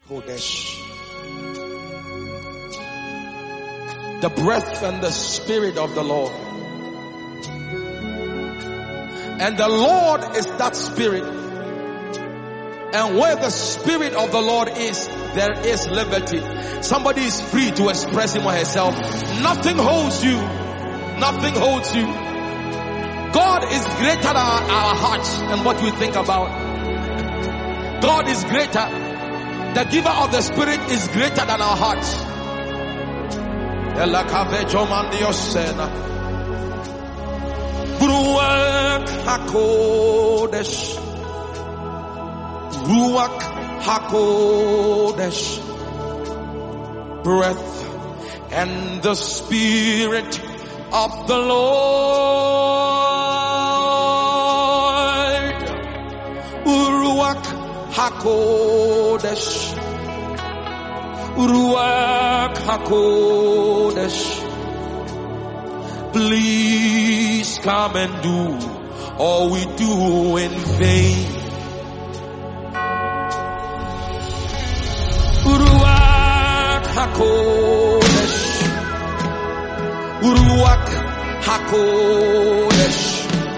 Kodesh. The breath and the spirit of the Lord. And the Lord is that spirit. And where the spirit of the Lord is, there is liberty. Somebody is free to express him or herself. Nothing holds you. Nothing holds you. God is greater than our hearts and what we think about. God is greater. The giver of the spirit is greater than our hearts. Ruach HaKodesh. Ruach HaKodesh. Breath and the spirit of the Lord. Ruach HaKodesh. Ruach HaKodesh. Please come and do all we do in vain. Ruach HaKodesh. Ruach HaKodesh.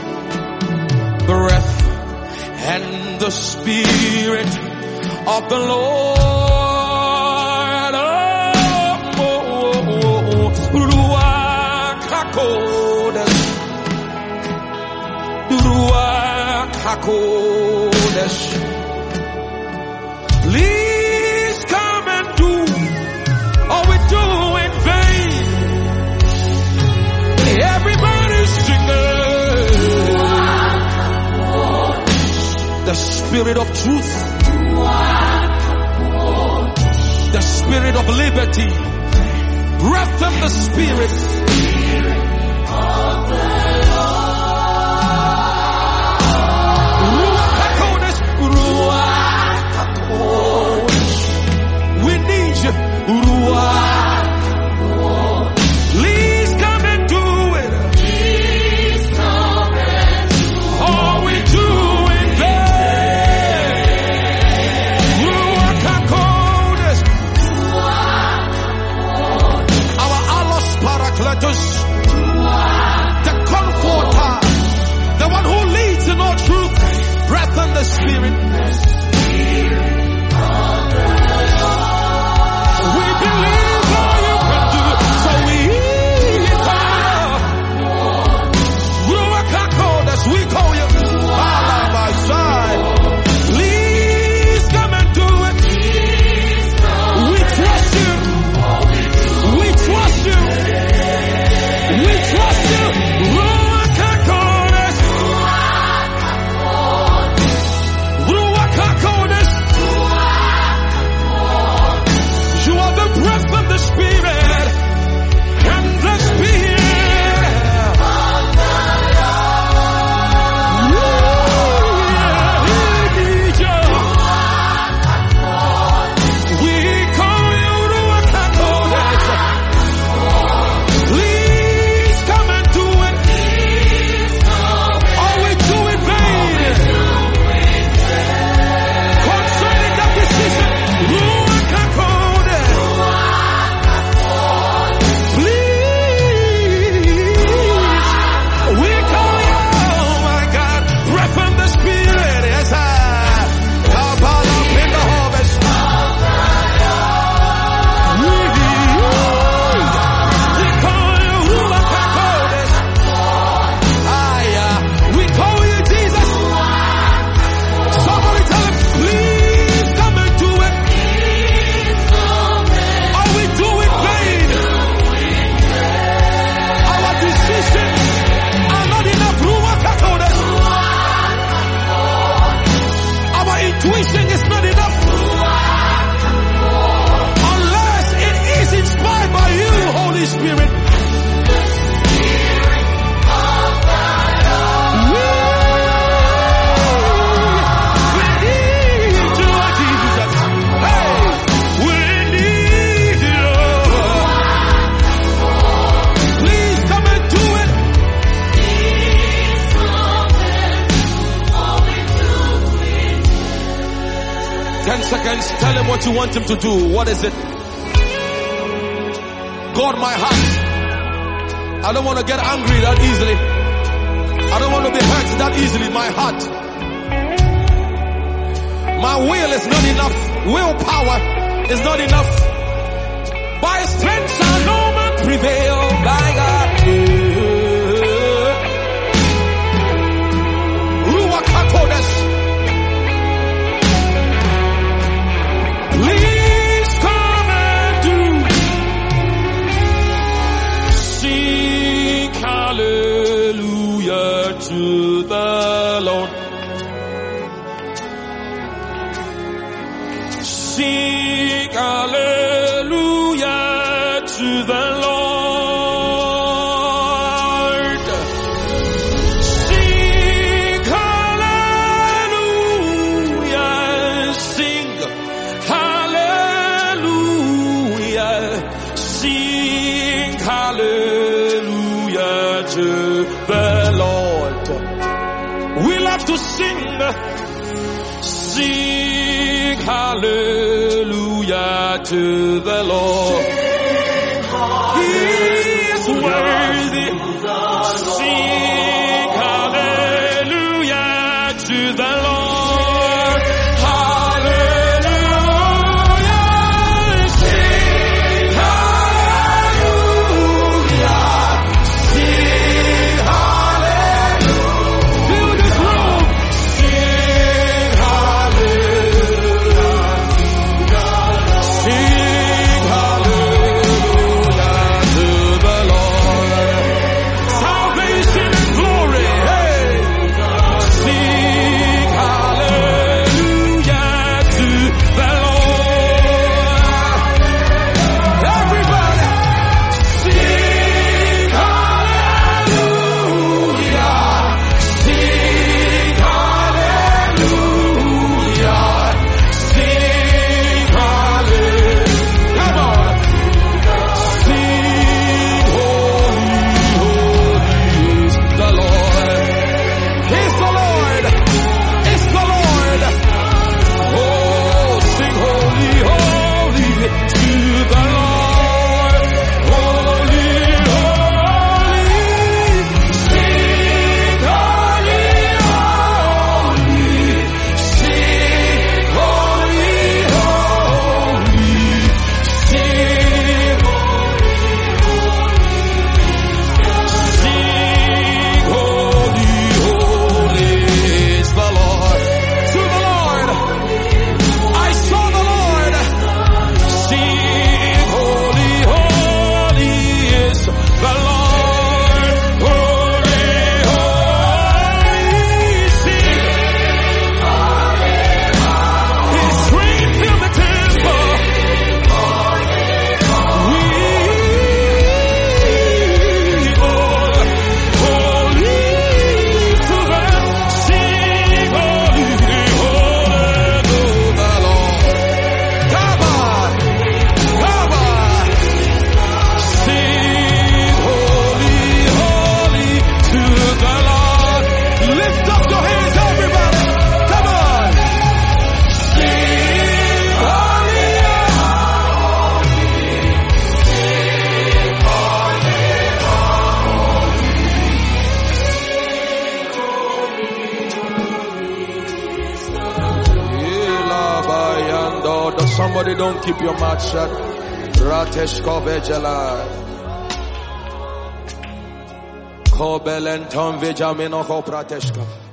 Breath and the spirit of the Lord. Ruach HaKodesh. Ruach HaKodesh. Please come and do all we do in vain. Everybody singing. The spirit of truth. The spirit of liberty. Breath of the spirit. Of the Lord. Ruach HaKodesh. We need you. Ruach. Please come and do it. Please come and do all we do in vain. Ruach HaKodesh. Our Allos Parakletos. him what you want him to do. What is it? God, my heart. I don't want to get angry that easily. I don't want to be hurt that easily. My heart. My will is not enough. Willpower is not enough. By strength shall no man prevail. By God. Ruach HaKodesh. Please come and do. Sing hallelujah to the Lord. Sing hallelujah to the Lord. Sing hallelujah. Sing hallelujah. Sing hallelujah to the Lord. We love to sing. Sing hallelujah to the Lord. He is worthy. Sing hallelujah to the Lord. Hallelujah. Sing hallelujah. Sing hallelujah. Fill this room. Sing hallelujah. Sing hallelujah to the Lord. Salvation and glory. Hey. Sing hallelujah to the Lord. Everybody. Sing hallelujah. Sing hallelujah. Sing hallelujah. Come on. Sing holy, holy is the Lord. He's the Lord. It's the Lord. Oh, sing holy, holy to the Lord. Holy, holy. Sing holy, holy. Sing holy, holy. Sing Sing holy, holy is the Lord. To the Lord. I saw the Lord. Sing holy, holy is the Lord. Holy, holy. Sing. His train filled the temple. We holy to the sing holy, holy to the Lord. Come on, come on. Sing holy, holy to the Lord. Lift up your hands, everybody. Come on. Sing holy, somebody don't keep your mouth shut. Ratesh Kovejala. Kobelenton Vejamino Hoprateshka.